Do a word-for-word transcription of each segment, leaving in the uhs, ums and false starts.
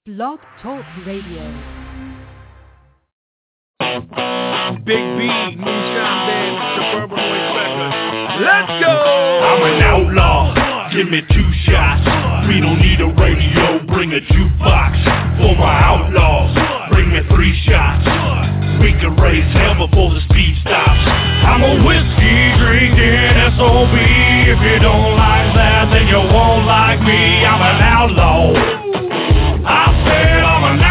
Blog Talk Radio. Big B, Moonshine Band, Suburban Noise Records. Let's go! I'm an outlaw, give me two shots. We don't need a radio, bring a jukebox. For my outlaws, bring me three shots. We can raise hell before the speed stops. I'm a whiskey drinking S O B. If you don't like that, then you won't like me. I'm an outlaw. I said I'm an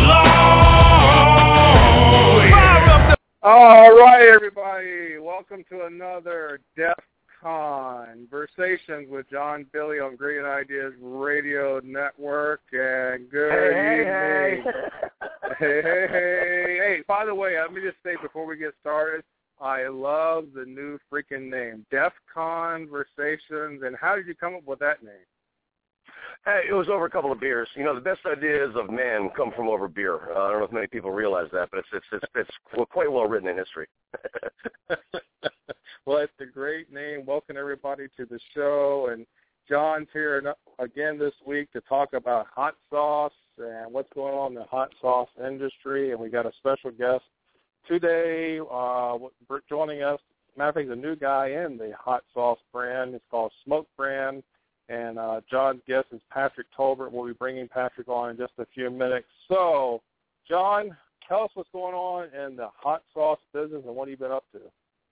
outlaw. All right, everybody. Welcome to another DEF CON Conversations with John Billy on Great Ideas Radio Network. And good hey, evening. Hey, hey, hey, hey. Hey, by the way, let me just say before we get started, I love the new freaking name, DEF CON Conversations. And how did you come up with that name? Hey, it was over a couple of beers. You know, the best ideas of man come from over beer. Uh, I don't know if many people realize that, but it's it's it's, it's quite well written in history. Well, it's a great name. Welcome everybody to the show, and John's here again this week to talk about hot sauce and what's going on in the hot sauce industry. And we got a special guest today uh, joining us. Matter of fact, he's a new guy in the hot sauce brand. It's called Smoke Brand. And uh, John's guest is Patrick Tolbert. We'll be bringing Patrick on in just a few minutes. So, John, tell us what's going on in the hot sauce business and what have you been up to?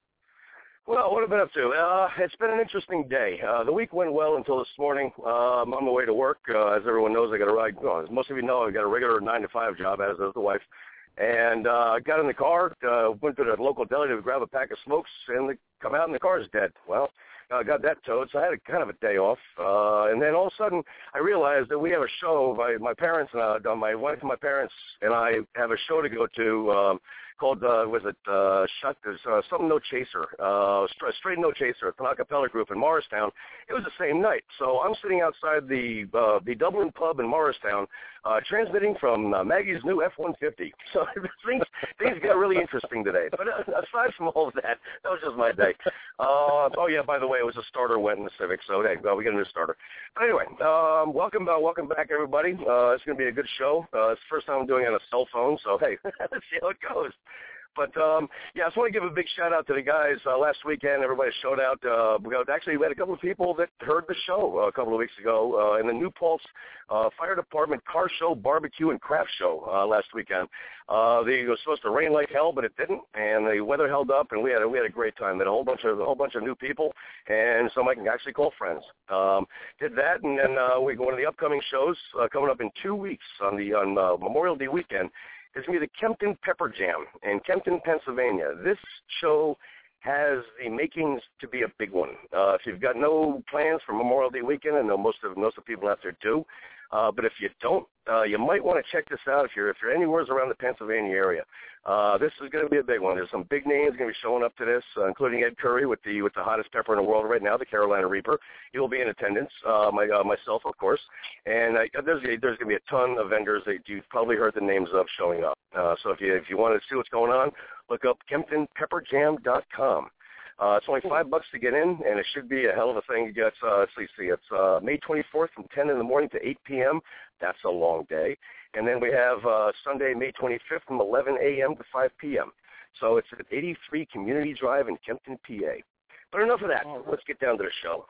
Well, what have I been up to? Uh, it's been an interesting day. Uh, the week went well until this morning. Uh, I'm on my way to work. Uh, as everyone knows, I got a ride. Well, as most of you know, I got a regular nine to five job, as does the wife. And I uh, got in the car, uh, went to the local deli to grab a pack of smokes, and they come out and the car's dead. Well, I uh, got that towed, so I had a, kind of a day off. Uh, and then all of a sudden, I realized that we have a show. My, my parents, and uh, my wife and my parents and I have a show to go to um, called, uh, was it uh, Shut, uh, something No Chaser, uh, Straight No Chaser, an a cappella group in Morristown. It was the same night. So I'm sitting outside the uh, the Dublin pub in Morristown, uh, transmitting from uh, Maggie's new F one fifty. So things things got really interesting today. But uh, aside from all of that, that was just my day. Uh, oh, yeah, by the way, it was a starter went in the Civic, so hey, well, we got a new starter. But anyway, um, welcome uh, welcome back, everybody. Uh, it's going to be a good show. Uh, it's the first time I'm doing it on a cell phone, so hey, let's see how it goes. But, um, yeah, I just want to give a big shout-out to the guys. Uh, last weekend, everybody showed out. Uh, we got, actually, we had a couple of people that heard the show uh, a couple of weeks ago uh, in the New Paltz uh, Fire Department Car Show, Barbecue, and Craft Show uh, last weekend. Uh, they, it was supposed to rain like hell, but it didn't, and the weather held up, and we had a, we had a great time. They had a whole bunch of a whole bunch of new people, and some I can actually call friends. Um, did that, and then uh, we go to the upcoming shows uh, coming up in two weeks on the on uh, Memorial Day weekend. It's going to be the Kempton Pepper Jam in Kempton, Pennsylvania. This show has the makings to be a big one. Uh, if you've got no plans for Memorial Day weekend, I know most of most of the people out there do, uh, but if you don't, uh, you might want to check this out if you're if you're anywhere around the Pennsylvania area. Uh, this is going to be a big one. There's some big names going to be showing up to this, uh, including Ed Curry with the with the hottest pepper in the world right now, the Carolina Reaper. He will be in attendance. Uh, my uh, myself, of course, and uh, there's there's going to be a ton of vendors that you've probably heard the names of showing up. Uh, so if you if you want to see what's going on, look up Kempton Pepper Jam dot com. Uh, it's only five bucks to get in, and it should be a hell of a thing. It's, uh, let's see, it's uh, May twenty-fourth from ten in the morning to eight p.m. That's a long day. And then we have uh, Sunday, May twenty-fifth from eleven a.m. to five p.m. So it's at eighty-three Community Drive in Kempton, P A. But enough of that. Let's get down to the show.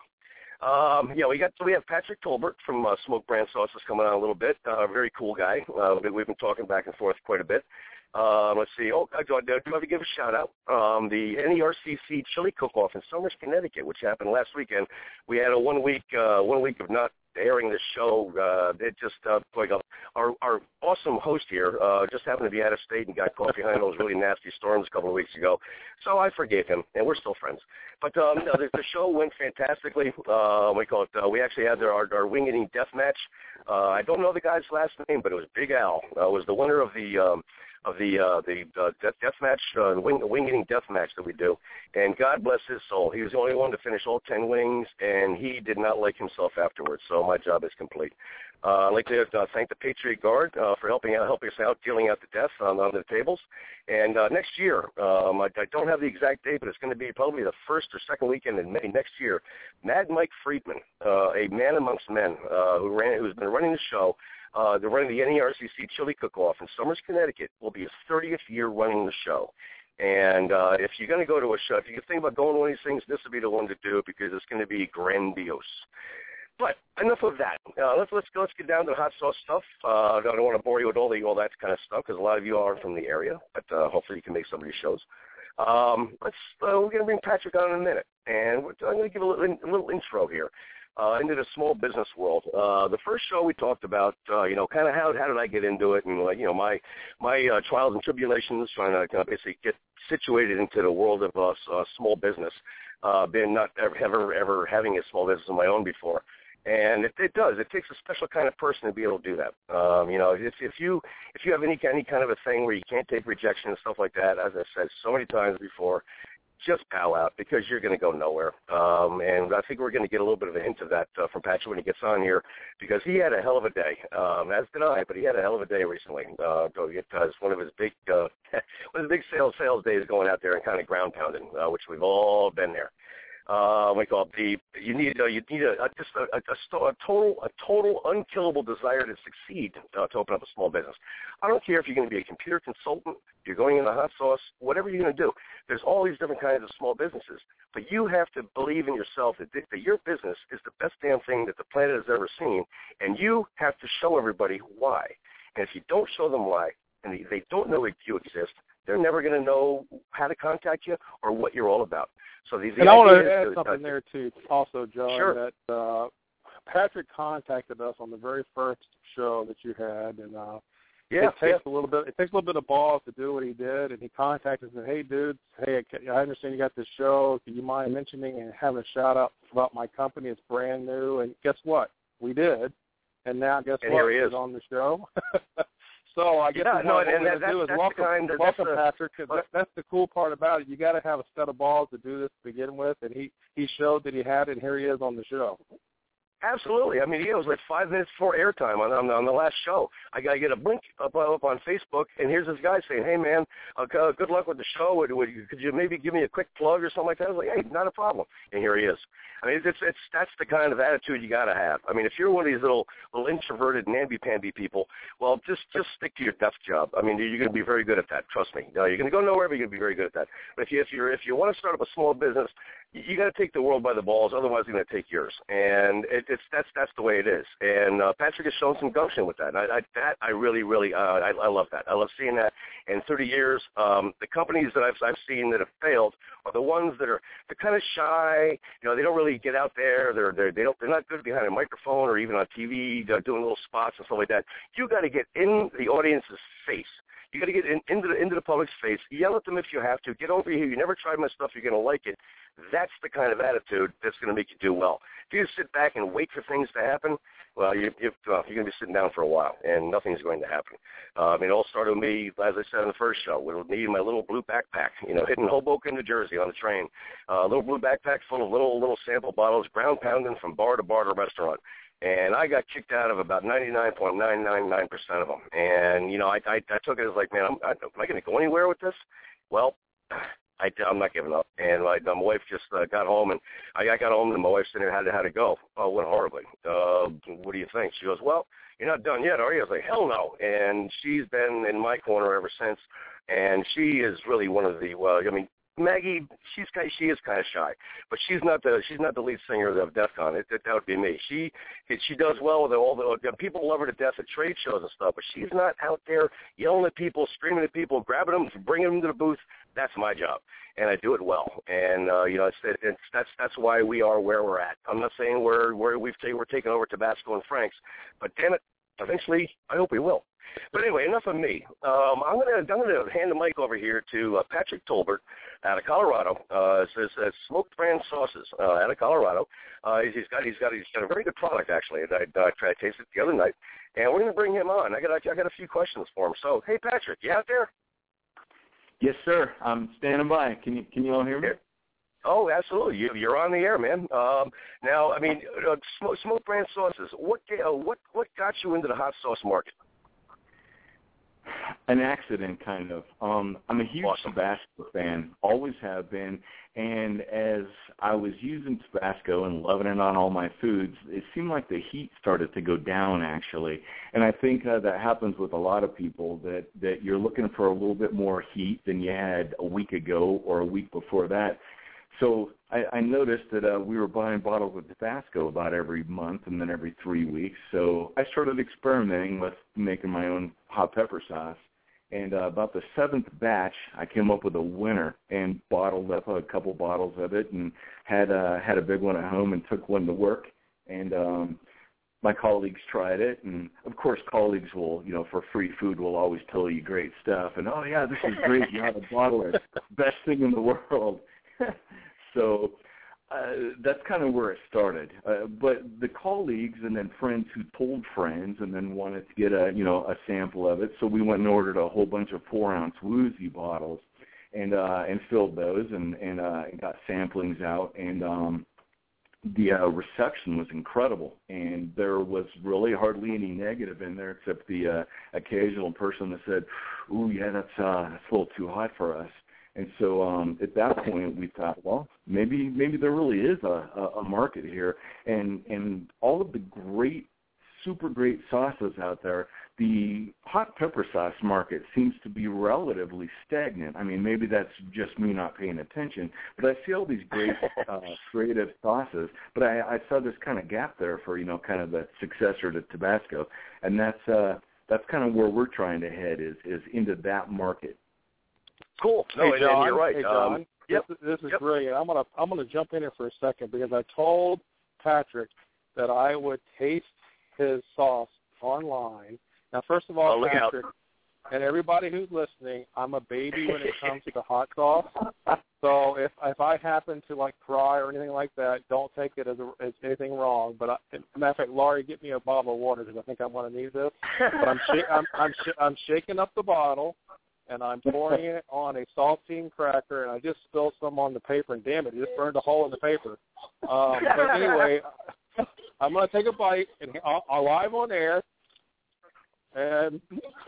Um, yeah, we got we have Patrick Tolbert from uh, Smoke Brand Sauces coming on a little bit. Uh, very cool guy. Uh, we've been talking back and forth quite a bit. Uh, let's see. Oh, I do, I do have to give a shout-out. Um, the N E R C C Chili Cook-Off in Somers, Connecticut, which happened last weekend. We had a one-week uh, one week of not airing this show. Uh, it just, uh, like, uh, our, our awesome host here uh, just happened to be out of state and got caught behind those really nasty storms a couple of weeks ago. So I forgave him, and we're still friends. But um, no, the, the show went fantastically. Uh, we call it. Uh, we actually had our, our wing eating death match. Uh, I don't know the guy's last name, but it was Big Al. Uh, was the winner of the um, of the uh, the uh, death, death match, uh, the wing, wing eating death match that we do. And God bless his soul. He was the only one to finish all ten wings, and he did not like himself afterwards. So my job is complete. Uh, I'd like to uh, thank the Patriot Guard uh, for helping out, helping us out, dealing out the death on, on the tables. And uh, next year, um, I, I don't have the exact date, but it's going to be probably the first or second weekend in May next year. Mad Mike Friedman, uh, a man amongst men, uh, who ran, who's been running the show. Uh, they're running the N E R C C Chili Cook-Off in Somers, Connecticut. Will be his thirtieth year running the show. And uh, if you're going to go to a show, if you think about going to one of these things, this would be the one to do because it's going to be grandiose. But enough of that. Uh, let's let's let's get down to the hot sauce stuff. Uh, I don't want to bore you with all the all that kind of stuff because a lot of you are from the area, but uh, hopefully you can make some of these shows. Um, let's uh, we're going to bring Patrick on in a minute, and we're, I'm going to give a little, a little intro here uh, into the small business world. Uh, the first show we talked about, uh, you know, kind of how how did I get into it, and uh, you know my my uh, trials and tribulations, trying to kind of basically get situated into the world of uh, uh, small business. Uh, been not ever ever ever having a small business of my own before. And it, it does. It takes a special kind of person to be able to do that. Um, you know, if, if you if you have any any kind of a thing where you can't take rejection and stuff like that, as I said so many times before, just bow out because you're going to go nowhere. Um, and I think we're going to get a little bit of a hint of that uh, from Patrick when he gets on here because he had a hell of a day, um, as did I. But he had a hell of a day recently. Uh, because one of his big uh, one of his big sales sales days going out there and kind of ground pounding, uh, which we've all been there. Uh, we call it the you need uh, you need a, a just a, a, a total a total unkillable desire to succeed uh, to open up a small business. I don't care if you're going to be a computer consultant, you're going into hot sauce, whatever you're going to do. There's all these different kinds of small businesses, but you have to believe in yourself that, that your business is the best damn thing that the planet has ever seen, and you have to show everybody why. And if you don't show them why, and they, they don't know that you exist, they're never going to know how to contact you or what you're all about. So these and I want to add to, something uh, there too, also, John. Sure. That uh, Patrick contacted us on the very first show that you had, and uh, yeah, it takes yeah. a little bit. It takes a little bit of balls to do what he did, and he contacted us and said, "Hey, dudes, hey, I understand you got this show. Do you mind mentioning and having a shout out about my company? It's brand new." And guess what? We did, and now guess and what? Here he is. He's on the show. So I guess yeah, what no, we're and going that, to do is that's welcome, the kind of, welcome that's Patrick. the, that, that's the cool part about it. You got to have a set of balls to do this to begin with, and he he showed that he had it. And here he is on the show. Absolutely. I mean, it was like five minutes before airtime on, on on the last show. I got to get a blink up up on Facebook, and here's this guy saying, "Hey, man, uh, good luck with the show. Would, would you, could you maybe give me a quick plug or something like that?" I was like, "Hey, not a problem." And here he is. I mean, it's it's that's the kind of attitude you got to have. I mean, if you're one of these little little introverted namby-pamby people, well, just just stick to your desk job. I mean, you're going to be very good at that. Trust me. No, you're going to go nowhere, but you're going to be very good at that. But if you if you if you want to start up a small business, you, you got to take the world by the balls. Otherwise, it's going to take yours. And it, it's that's that's the way it is. And uh, Patrick has shown some gumption with that. I, I, that I really, really, uh, I, I love that. I love seeing that. In thirty years, um, the companies that I've, I've seen that have failed are the ones that are they're kind of shy. You know, they don't really get out there. They're they're they don't they're not good behind a microphone or even on T V uh, doing little spots and stuff like that. You got to get in the audience's face. You got to get in, into the into the public's face. Yell at them if you have to. Get over here. You never tried my stuff. You're going to like it. That's the kind of attitude that's going to make you do well. If you just sit back and wait for things to happen, well, you, you, uh, you're going to be sitting down for a while, and nothing's going to happen. Uh, I mean, it all started with me, as I said in the first show, with me and my little blue backpack, you know, hitting Hoboken, New Jersey on the train. A uh, little blue backpack full of little little sample bottles, ground pounding from bar to bar to restaurant. And I got kicked out of about ninety-nine point nine nine nine percent of them. And, you know, I, I, I took it as like, man, I'm, I, am I going to go anywhere with this? Well, I, I'm not giving up. And my, my wife just uh, got home, and I, I got home, and my wife said, how did, how did it go? Oh, it went horribly. Uh, what do you think? She goes, well, you're not done yet, are you? I was like, hell no. And she's been in my corner ever since. And she is really one of the, well, I mean, Maggie, she's kind, she is kind of shy, but she's not the she's not the lead singer of Def Con. It, it, that would be me. She she does well with all the people love her to death at trade shows and stuff, but she's not out there yelling at people, screaming at people, grabbing them, bringing them to the booth. That's my job, and I do it well. And uh, you know, it's, it's that's that's why we are where we're at. I'm not saying we're where we've t- we're taking over Tabasco and Frank's, but damn it, eventually I hope we will. But anyway, enough of me. Um, I'm going to I'm going to hand the mic over here to uh, Patrick Tolbert out of Colorado. Uh, it says uh, Smoked Brand Sauces uh, out of Colorado. Uh, he's, he's got he's got he's got a very good product actually. I, I tried to taste it the other night, and we're going to bring him on. I got I got a few questions for him. So hey, Patrick, you out there? Yes, sir. I'm standing by. Can you can you all hear me? Oh, absolutely. You, you're on the air, man. Um, now, I mean, uh, smoke, Smoked Brand Sauces. What uh, what what got you into the hot sauce market? An accident, kind of. Um, I'm a huge Awesome. Tabasco fan, always have been, and as I was using Tabasco and loving it on all my foods, it seemed like the heat started to go down, actually. And I think uh, that happens with a lot of people, that, that you're looking for a little bit more heat than you had a week ago or a week before that. So I, I noticed that uh, we were buying bottles of Tabasco about every month and then every three weeks. So I started experimenting with making my own hot pepper sauce. And uh, about the seventh batch, I came up with a winner and bottled up a couple bottles of it and had uh, had a big one at home and took one to work. And um, my colleagues tried it. And, of course, colleagues will, you know, for free food will always tell you great stuff. And, oh, yeah, this is great. You have a bottle. It's the best thing in the world. So uh, that's kind of where it started. Uh, but the colleagues and then friends who told friends and then wanted to get a, you know, a sample of it. So we went and ordered a whole bunch of four-ounce Woozy bottles and uh, and filled those and, and, uh, and got samplings out. And um, the uh, reception was incredible. And there was really hardly any negative in there except the uh, occasional person that said, ooh, yeah, that's, uh, that's a little too hot for us. And so um, at that point, we thought, well, maybe maybe there really is a, a, a market here. And, and all of the great, super great sauces out there, the hot pepper sauce market seems to be relatively stagnant. I mean, maybe that's just me not paying attention, but I see all these great uh, creative sauces. But I, I saw this kind of gap there for, you know, kind of the successor to Tabasco. And that's uh, that's kind of where we're trying to head is, is into that market. Cool. No, Hey, and, John, and you're right. Hey, John, Um, yep. This, this is Yep. brilliant. I'm gonna I'm gonna jump in here for a second because I told Patrick that I would taste his sauce online. Now, first of all, Oh, look out. Patrick, and everybody who's listening, I'm a baby when it comes to hot sauce. So if if I happen to like cry or anything like that, don't take it as, a, as anything wrong. But I, as a matter of fact, Laurie, get me a bottle of water because I think I'm going to need this. But I'm sh- I'm I'm, sh- I'm shaking up the bottle. And I'm pouring it on a saltine cracker, and I just spilled some on the paper, and damn it, it just burned a hole in the paper. Um, but anyway, I'm going to take a bite, and I'll, I'll live on air, and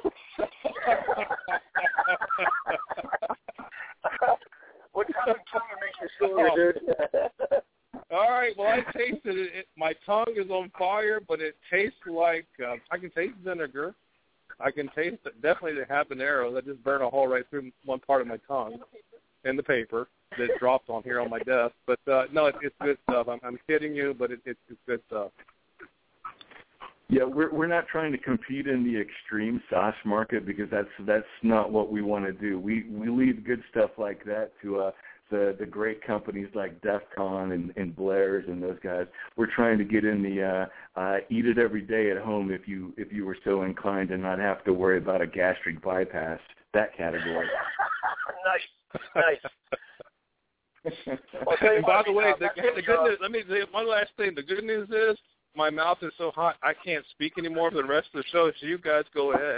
what kind of tongue makes you senior, dude? all right, well, I tasted it. it. My tongue is on fire, but it tastes like, uh, I can taste vinegar. I can taste it, definitely the habanero. That just burned a hole right through one part of my tongue in the paper that dropped on here on my desk. But, uh, no, it, it's good stuff. I'm, I'm kidding you, but it, it, it's good stuff. Yeah, we're we're not trying to compete in the extreme sauce market because that's that's not what we want to do. We we leave good stuff like that to uh, the the great companies like DEFCON and, and Blair's and those guys. We're trying to get in the uh, uh, eat it every day at home if you if you were so inclined and not have to worry about a gastric bypass, that category. Nice, nice. Well, And by the way, the, uh, the good news, let me say one last thing. The good news is my mouth is so hot I can't speak anymore for the rest of the show, so you guys go ahead.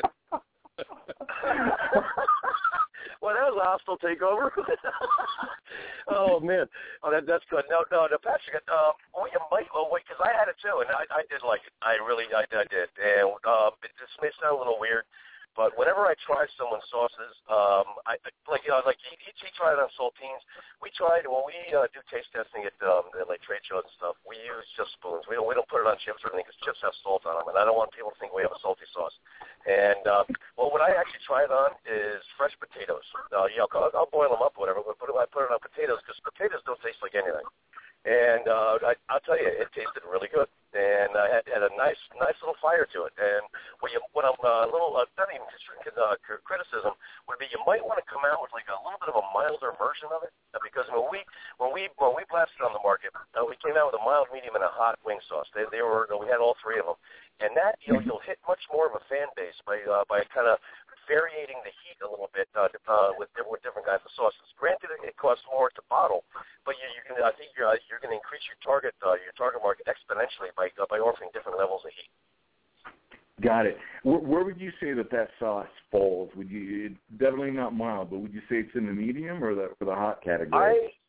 Well, that was a hostile takeover. Oh man, oh that that's good. No, no, no, Patrick. Um, well, you might. Oh wait, because I had it too, and I, I did like it. I really, I, I did. And um, it just may sound a little weird, but whenever I try someone's sauces, um, I like you know, like he, he tried it on saltines. We tried when we uh, do taste testing at, um, at like trade shows and stuff. We use just spoons. We don't we don't put it on chips or anything because chips have salt on them, and I don't want people to think we have a salty sauce. And uh, well, what I actually try it on is fresh potatoes. Uh, you know, I'll, I'll boil them up, or whatever. But put it, I put it on potatoes because potatoes don't taste like anything. And uh, I, I'll tell you, it tasted really good, and uh, had, had a nice, nice little fire to it. And what you, what I'm uh, a little, uh, not even uh, criticism would be, you might want to come out with like a little bit of a milder version of it, uh, because when we, when we, when we blasted on the market, uh, we came out with a mild, medium, and a hot wing sauce. They, they were, we had all three of them, and that you know, you'll hit much more of a fan base by, uh, by kind of varying the heat a little bit uh, uh, with, with different kinds of sauces. Granted, it costs more to bottle, but you, you can, I think you're, uh, you're going to increase your target uh, your target market exponentially by uh, by offering different levels of heat. Got it. Where, where would you say that that sauce falls? Would you definitely not mild, but would you say it's in the medium or the or the hot category? I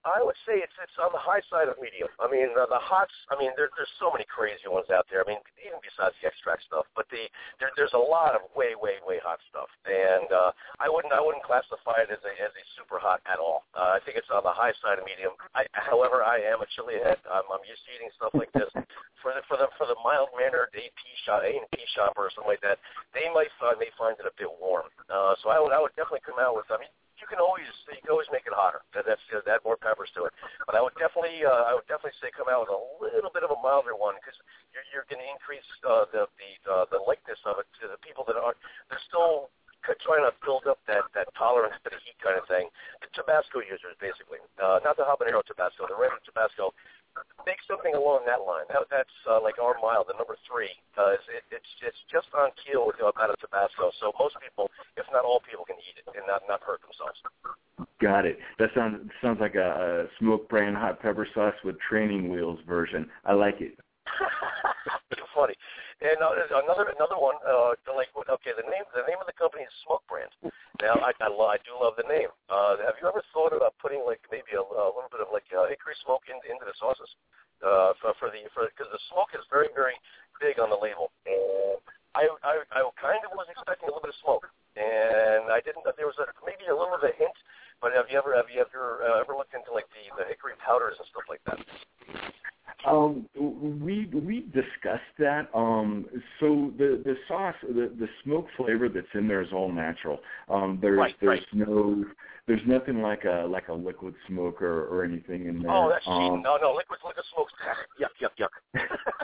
I would say it's it's on the high side of medium. I mean, the, the hots. I mean, there, there's so many crazy ones out there. I mean, even besides the extract stuff, but the there, there's a lot of way, way, way hot stuff. And uh, I wouldn't I wouldn't classify it as a as a super hot at all. Uh, I think it's on the high side of medium. I, however, I am a chili head. I'm, I'm used to eating stuff like this. For the for the for the mild mannered A P shop, A and P shopper or something like that, they might find they find it a bit warm. Uh, so I would I would definitely come out with. I mean. You can always you can always make it hotter. That, that's uh, add more peppers to it. But I would definitely uh, I would definitely say come out with a little bit of a milder one because you're, you're going to increase uh, the the uh, the likeness of it to the people that are they're still trying to build up that, that tolerance to the heat kind of thing. The Tabasco users basically, uh, not the habanero Tabasco, the regular Tabasco. Make something along that line. That, that's uh, like our mild, the number three. Uh, it, it's it's just on keel with the amount of Tabasco. So most people, if not all people, can eat it and not not hurt themselves. Got it. That sounds sounds like a, a smoke brand hot pepper sauce with training wheels version. I like it. Too funny. And uh, another another one. Uh, like okay, the name the name of the company is Smoke Brand. Now I I, lo- I do love the name. Uh, have you ever thought about putting like maybe a, a little bit of like uh, hickory smoke in, into the sauces uh, for, for the for because the smoke is very very big on the label. And I I I kind of was expecting a little bit of smoke, and I didn't. There was a, maybe a little bit of a hint. But have you ever have you ever uh, ever looked into like the, the hickory powders and stuff like that? Um, we we discussed that. Um, so the, the sauce, the, the smoke flavor that's in there is all natural. Um, there's right, there's right. no there's nothing like a like a liquid smoke or, or anything in there. Oh, that's um, cheating. No, no, liquid liquid smoke's yuck, yuck, yuck.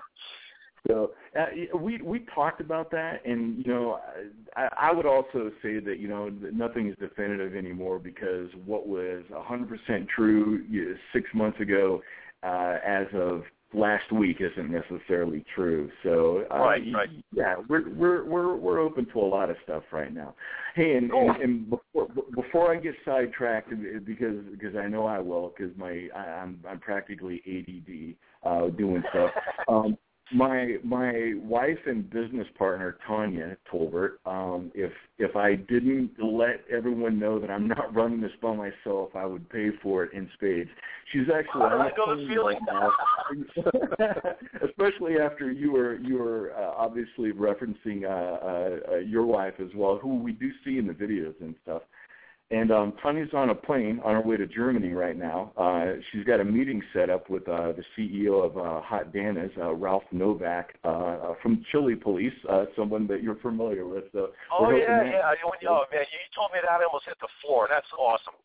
So uh, we we talked about that, and you know, I, I would also say that you know nothing is definitive anymore because what was one hundred percent true six months ago, uh, as of last week, isn't necessarily true. So uh, right, right. yeah, we're we're we're we're open to a lot of stuff right now. Hey, and, and, and before before I get sidetracked, because because I know I will, because my I, I'm I'm practically A D D uh, doing stuff. Um, My my wife and business partner Tanya Tolbert, um, if if I didn't let everyone know that I'm not running this by myself, I would pay for it in spades. She's actually I know the feeling. Especially after you were you were uh, obviously referencing uh, uh, uh, your wife as well, who we do see in the videos and stuff. And um, Tanya's on a plane on her way to Germany right now. Uh, she's got a meeting set up with uh, the C E O of uh, Hot Dana's, uh, Ralph Novak, uh, from Chili Police, uh, someone that you're familiar with. So oh, yeah, yeah. I, when, oh, man, you told me that, I almost hit the floor. That's awesome.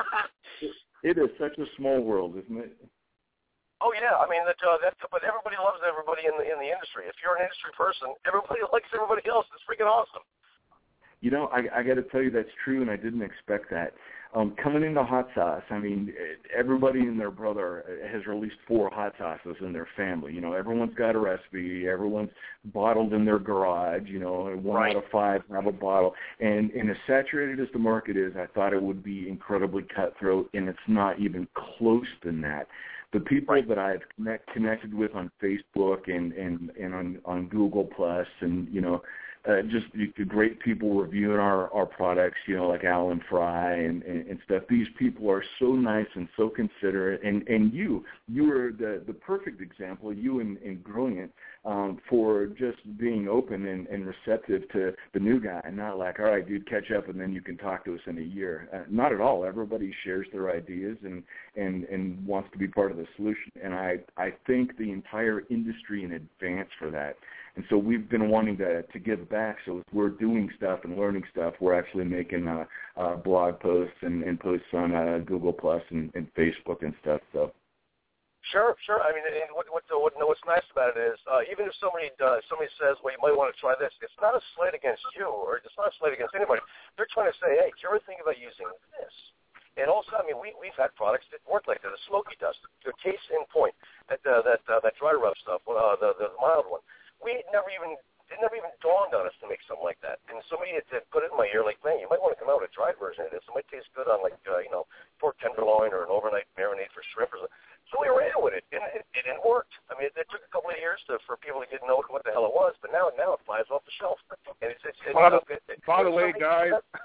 It is such a small world, isn't it? Oh, yeah. I mean, that, uh, that's, but everybody loves everybody in the, in the industry. If you're an industry person, everybody likes everybody else. It's freaking awesome. You know, I, I got to tell you that's true, and I didn't expect that. Um, coming into hot sauce, I mean, everybody and their brother has released four hot sauces in their family. You know, everyone's got a recipe. Everyone's bottled in their garage. You know, one right. out of five have a bottle. And, and as saturated as the market is, I thought it would be incredibly cutthroat, and it's not even close than that. The people right. that I've connect, connected with on Facebook and, and, and on, on Google Plus and, you know, Uh, just the great people reviewing our, our products, you know, like Alan Fry and, and, and stuff. These people are so nice and so considerate. And, and you, you were the, the perfect example, you and, and Brilliant, um, for just being open and, and receptive to the new guy and not like, all right, dude, catch up and then you can talk to us in a year. Uh, not at all. Everybody shares their ideas and, and, and wants to be part of the solution. And I, I thank the entire industry in advance for that. And so we've been wanting to to give back. So if we're doing stuff and learning stuff, we're actually making uh, uh, blog posts and, and posts on uh, Google Plus and, and Facebook and stuff. So. Sure, sure. I mean, and what, what, what, what's nice about it is, uh, even if somebody uh, somebody says, well, you might want to try this, it's not a slight against you or it's not a slight against anybody. They're trying to say, hey, do you ever think about using this? And also, I mean, we, we've had products that work like that. The Smoky Dust, the case in point, that uh, that uh, that dry rub stuff, uh, the, the mild one. We never even, it never even dawned on us to make something like that. And somebody had, had put it in my ear like, man, you might want to come out with a dried version of this. It might taste good on like, uh, you know, pork tenderloin or an overnight marinade for shrimp or something. So we ran with it, and it, it, it worked. I mean, it, it took a couple of years to, for people to get to know what the hell it was, but now now it flies off the shelf. And it's, it's, it's by the, it, it, by the way, guys,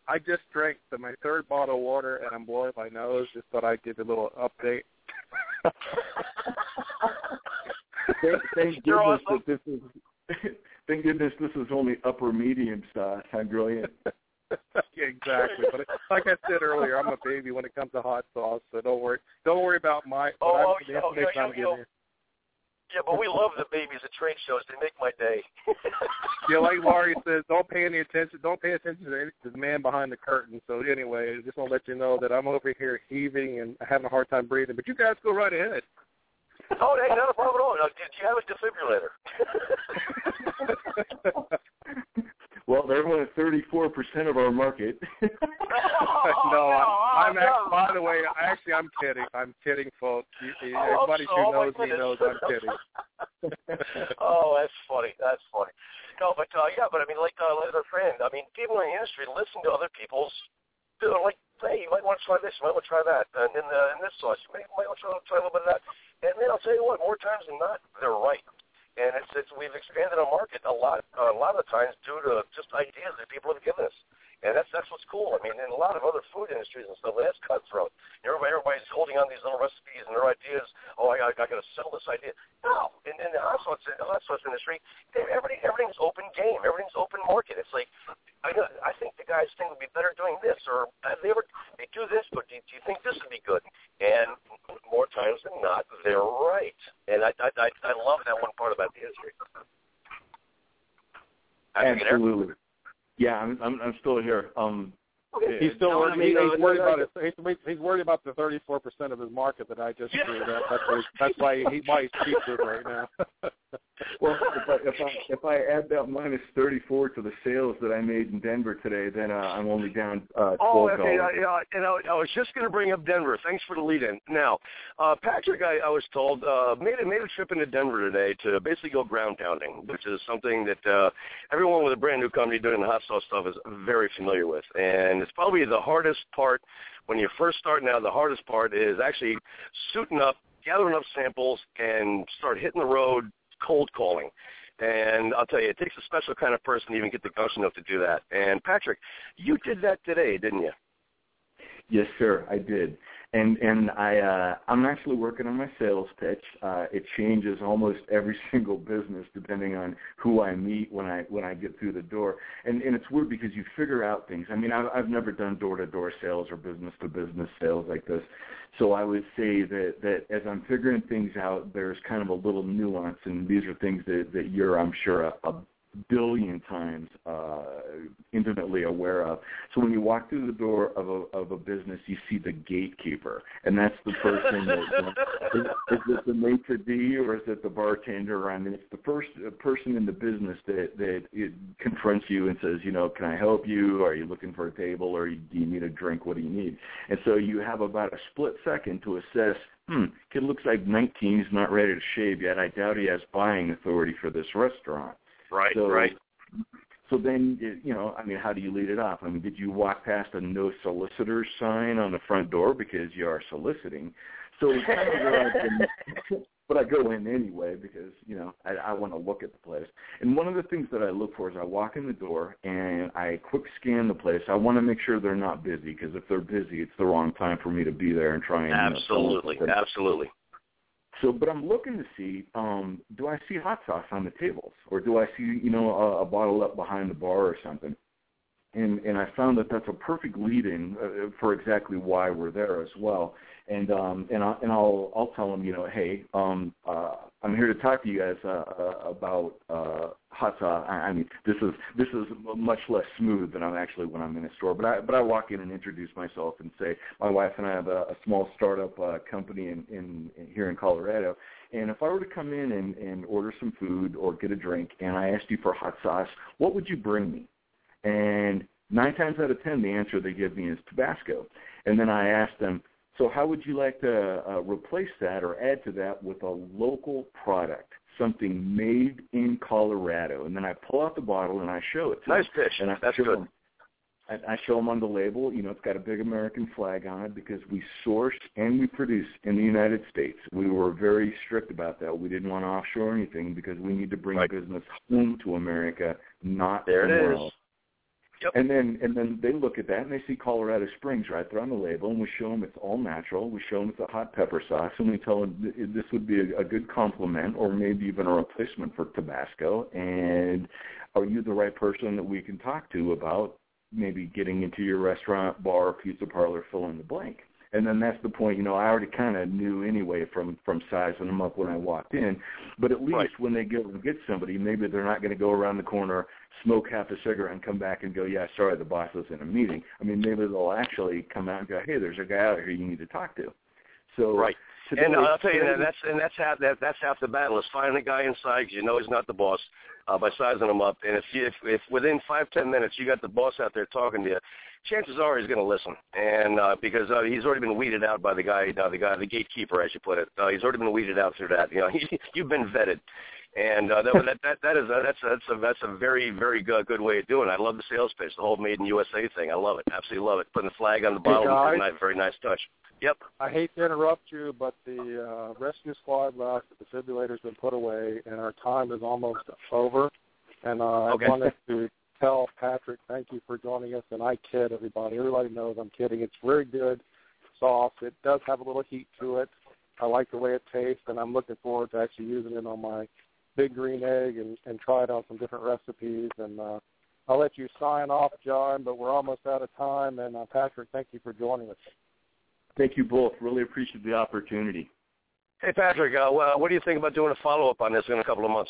I just drank the, my third bottle of water, and I'm blowing my nose. Just thought I'd give you a little update. thank, thank goodness awesome. that this is. Thank goodness this is only upper medium sauce. How brilliant. Yeah, exactly. But like I said earlier, I'm a baby when it comes to hot sauce, so don't worry. Don't worry about my. Oh, I'm, oh the yeah, information yeah, I'm yeah, giving you. Yeah, but we love the babies at trade shows. They make my day. Yeah, like Laurie says, don't pay any attention. Don't pay attention to the man behind the curtain. So anyway, I just want to let you know that I'm over here heaving and having a hard time breathing. But you guys go right ahead. Oh, hey, not a problem at all. Now, did you have a defibrillator? Well, they're only thirty-four percent of our market. no, I'm, I'm actually, by the way, actually, I'm kidding. I'm kidding, folks. You, you, oh, everybody so, who oh knows me knows I'm kidding. Oh, that's funny. That's funny. No, but, uh, yeah, but, I mean, like, uh, as a friend, I mean, people in the industry listen to other people's, you know, like, hey, you might want to try this, you might want to try that, and in, the, in this sauce, you might, might want to try, try a little bit of that. And then I'll tell you what, more times than not, they're right. And it's, it's we've expanded our market a lot, uh, a lot of the times due to just ideas that people have given us, and that's that's what's cool. I mean, in a lot of other food industries and stuff, that's cutthroat. Everybody, everybody's holding on these little recipes and their ideas. Oh, I, I, I got to sell this idea. No, in, in the hot sauce, the hot sauce industry, everybody, everything's open game. Everything's open market. It's like, I know, I think the guys think would be better doing this, or uh, they ever they do this, but do, do you think this would be good? And more times than not, they're right. And I I I love that one part about the history. Absolutely. Yeah, I'm I'm I'm still here. Um, okay. He's still worried. He, he's worried about it. He's, he's worried about the thirty-four percent of his market that I just screwed up. That's why. That's why he why he's cheap food right now. Well, if I, if I if I add that minus thirty-four to the sales that I made in Denver today, then uh, I'm only down uh, twelve dollars. Oh, okay. Uh, uh, and I, I was just going to bring up Denver. Thanks for the lead-in. Now, uh, Patrick, I, I was told, uh, made a made a trip into Denver today to basically go ground pounding, which is something that uh, everyone with a brand new company doing the hot sauce stuff is very familiar with, and it's probably the hardest part when you're first starting out. The hardest part is actually suiting up, gathering up samples, and start hitting the road. Cold calling. And I'll tell you, it takes a special kind of person to even get the gumption enough to do that. And, Patrick, you did that today, didn't you? Yes, sir, I did. And and I uh, I'm actually working on my sales pitch. Uh, it changes almost every single business depending on who I meet when I when I get through the door. And and it's weird because you figure out things. I mean, I've, I've never done door-to-door sales or business-to-business sales like this. So I would say that, that as I'm figuring things out, there's kind of a little nuance, and these are things that, that you're, I'm sure, a, a billion times uh, intimately aware of. So when you walk through the door of a of a business, you see the gatekeeper, and that's the person that, you know, is, is it the maitre d' or is it the bartender? I mean, it's the first person in the business that, that it confronts you and says, you know, can I help you? Are you looking for a table, or do you need a drink? What do you need? And so you have about a split second to assess, hmm, kid looks like nineteen, he's not ready to shave yet. I doubt he has buying authority for this restaurant. Right, so, right. So then, you know, I mean, how do you lead it off? I mean, did you walk past a no solicitors sign on the front door because you are soliciting? So it's kind of where I've been, but I go in anyway because, you know, I, I want to look at the place. And one of the things that I look for is I walk in the door and I quick scan the place. I want to make sure they're not busy, because if they're busy, it's the wrong time for me to be there and try and, absolutely, you know, absolutely. So, but I'm looking to see, um, do I see hot sauce on the tables, or do I see, you know, a, a bottle up behind the bar or something? And and I found that that's a perfect lead-in uh, for exactly why we're there as well. And um and I and I'll I'll tell them, you know, hey, um uh, I'm here to talk to you guys uh, uh, about uh, hot sauce. I, I mean, this is this is much less smooth than I'm actually when I'm in a store. But I but I walk in and introduce myself and say my wife and I have a, a small startup uh, company in, in, in here in Colorado. And if I were to come in and, and order some food or get a drink, and I asked you for hot sauce, what would you bring me? And nine times out of ten, the answer they give me is Tabasco. And then I ask them, so how would you like to uh, replace that or add to that with a local product, something made in Colorado? And then I pull out the bottle and I show it to nice them. pitch. And I That's show good. Them, I, I show them on the label, you know, it's got a big American flag on it because we source and we produce in the United States. We were very strict about that. We didn't want to offshore anything because we need to bring right. business home to America, not there somewhere it is. else. Yep. And then and then they look at that and they see Colorado Springs right there on the label, and we show them it's all natural. We show them it's a hot pepper sauce, and we tell them this would be a, a good complement or maybe even a replacement for Tabasco. And are you the right person that we can talk to about maybe getting into your restaurant, bar, pizza parlor, fill in the blank? And then that's the point, you know, I already kind of knew anyway from, from sizing them up when I walked in. But at least right. when they go and get somebody, maybe they're not going to go around the corner, smoke half a cigarette, and come back and go, yeah, sorry, the boss was in a meeting. I mean, maybe they'll actually come out and go, hey, there's a guy out here you need to talk to. So right. Today, and uh, I'll tell you, and that's and that's half that that's half the battle is finding the guy inside because you know he's not the boss uh, by sizing him up. And if you if, if within five ten minutes you got the boss out there talking to you, chances are he's going to listen. And uh, because uh, he's already been weeded out by the guy, uh, the guy, the gatekeeper, as you put it. Uh, he's already been weeded out through that. You know, he, you've been vetted. And uh, that, that that that is a, that's a, that's a that's a very very good good way of doing it. I love the sales pitch, the whole Made in U S A thing. I love it, absolutely love it. Putting the flag on the bottle is a nice, very nice touch. Yep. I hate to interrupt you, but the uh, rescue squad left, the defibrillator's been put away, and our time is almost over. And uh, okay. I wanted to tell Patrick, thank you for joining us. And I kid everybody. Everybody knows I'm kidding. It's very good sauce. It does have a little heat to it. I like the way it tastes, and I'm looking forward to actually using it on my Big Green Egg and, and try it on some different recipes. And uh, I'll let you sign off, John, but we're almost out of time. And, uh, Patrick, thank you for joining us. Thank you both. Really appreciate the opportunity. Hey, Patrick, uh, well, what do you think about doing a follow-up on this in a couple of months?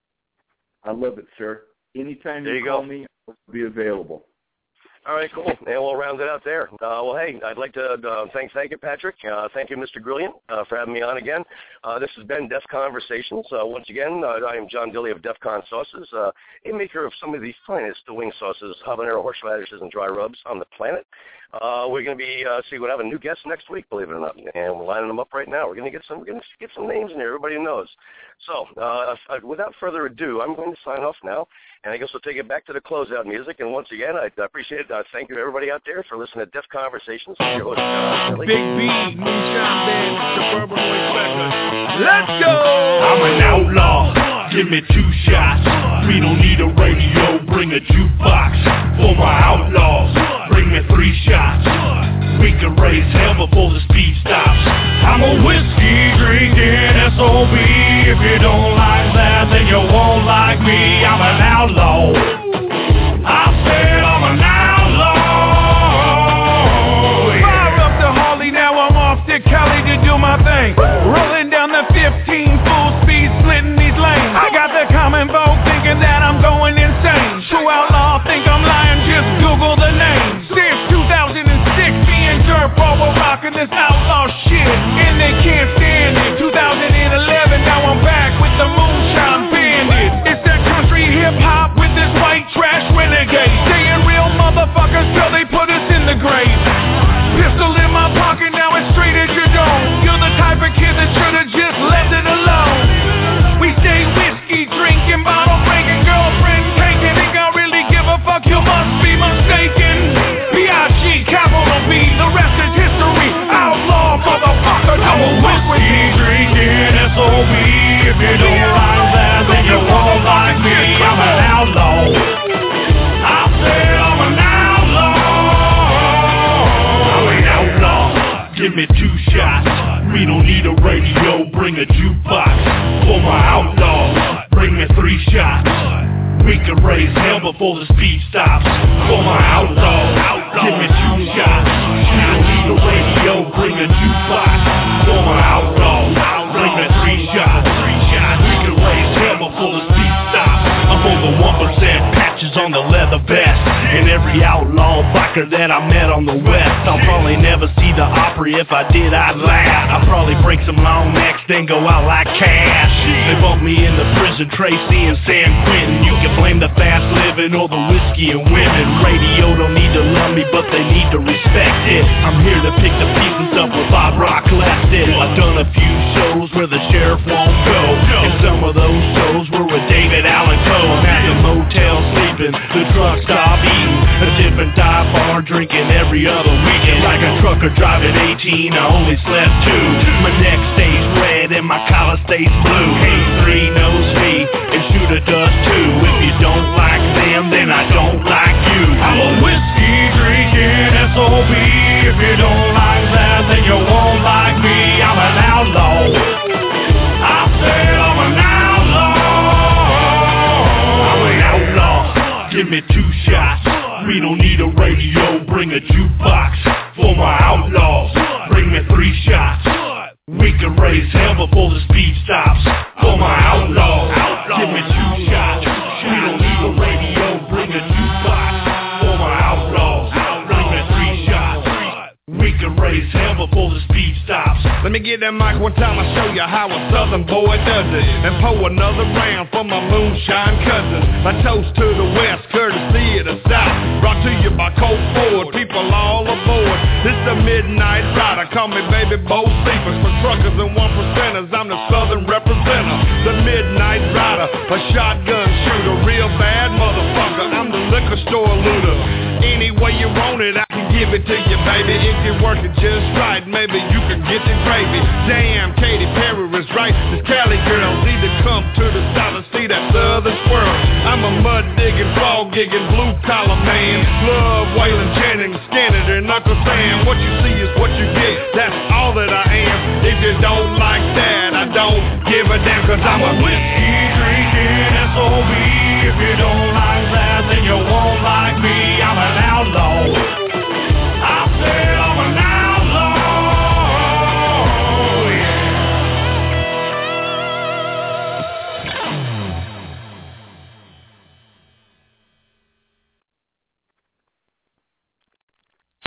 I love it, sir. Anytime there you, you call go. me, I'll be available. All right, cool. And we'll round it out there. Uh, well, hey, I'd like to uh, thank thank you, Patrick. Uh, thank you, Mister Grillian, uh, for having me on again. Uh, this has been Def Conversations. Uh, once again, uh, I am John Dilly of Def Con Sauces, uh, a maker of some of the finest wing sauces, habanero horseradishes, and dry rubs on the planet. Uh, we're going to be uh, see, we'll have a new guest next week, believe it or not, and we're lining them up right now. We're going to get some, we're going to get some names in here. Everybody knows. So, uh, without further ado, I'm going to sign off now, and I guess we'll take it back to the closeout music. And once again, I appreciate it. Uh, thank you to everybody out there for listening to Def Conversations. Your host, John Dilly. Big B, Moonshine Band, Suburban Noise Records. Let's go! I'm an outlaw. Give me two shots. We don't need a radio. Bring a jukebox for my outlaws. Bring me three shots. We can raise hell before the speed stops. I'm a whiskey drinking S O B. If you don't like that, then you won't like me. I'm an outlaw. I said I'm an outlaw. Fire up the Harley, now I'm off to Cali to do my thing. Rolling down the fifteen, full speed, splitting these lanes. I got the common folk thinking that I'm going insane. True outlaw think I'm lying, just Google the name. Since two thousand six, me and Dirt Ball were rocking this outlaw shit, and they can't stand it. two thousand eleven, now I'm back with the Moonshine Bandit. It's that country hip-hop with this white trash renegade. Staying real motherfuckers till they put us in the grave. Pistol in my pocket, now it's straight as your dome. You're the type of kid that should've just left it alone. We stay whiskey drinking, bottle breaking, girlfriend taking. Think I really give a fuck, you must be mistaken. B I G, capital B, the rest is history. Outlaw, motherfucker, I'm a whiskey drinking S O B. If you don't like that, then you won't like me. I'm an outlaw. I said I'm an outlaw. I'm an outlaw. Give me two shots. We don't need a radio. Bring a jukebox for my outlaw. Bring me three shots. We can raise hell before the speed stops. For my outlaw, give me two shots. We don't need a radio, bring a jukebox. For my outlaw, bring me three shots. We can raise hell before the speed stops. I'm on the one percent patches on the leather vest. And every outlaw biker that I met on the west. I'll probably never see the Opry. If I did, I'd laugh. I'd probably break some long necks, then go out like cash. They bumped me in the prison, Tracy and San Quentin. You can blame the fast living or the whiskey and women. Radio don't need to love me, but they need to respect it. I'm here to pick the pieces up where Bob Rock left it. I've done a few shows where the sheriff won't go, and some of those shows were with David Allen Coe. I'm at the motel sleeping, the truck stop eating, a different dive bar drinking every other weekend. Like a trucker driving eighteen, I only slept two. My neck stays red and my collar stays blue. Hey, three knows me, and shooter does too. If you don't like them, then I don't like you. I'm a We don't need a radio, bring a jukebox for my outlaws. Bring me three shots. We can raise hell before the speed stops. For my outlaws, give me two shots. We don't need a radio, bring a jukebox. For my outlaws, bring me three shots. We can raise hell before the speed stops. Let me get that mic one time, I'll show you how a southern boy does it. And pour another round for my moonshine cousins. My toast to the west, courtesy of the south. Brought to you by Colt Ford, people all aboard. This the Midnight Rider, call me baby Bo Sleepers. For truckers and one percenters, I'm the southern representative. The Midnight Rider, a shotgun shooter. Real bad motherfucker, I'm the liquor store looter. Any way you want it, I can give it to you, baby. If you work it just right, maybe you can get your gravy. Damn, Katy Perry is right. This Cali girls need to come to the south and see that southern squirrel. I'm a mud digging, frog gigging, blue collar man. Love Waylon Jennings, Skinner, and Uncle Sam. What you see is what you get. That's all that I am. If you don't like that, I don't give a damn, cause I'm a whiskey drinking S O B. If you don't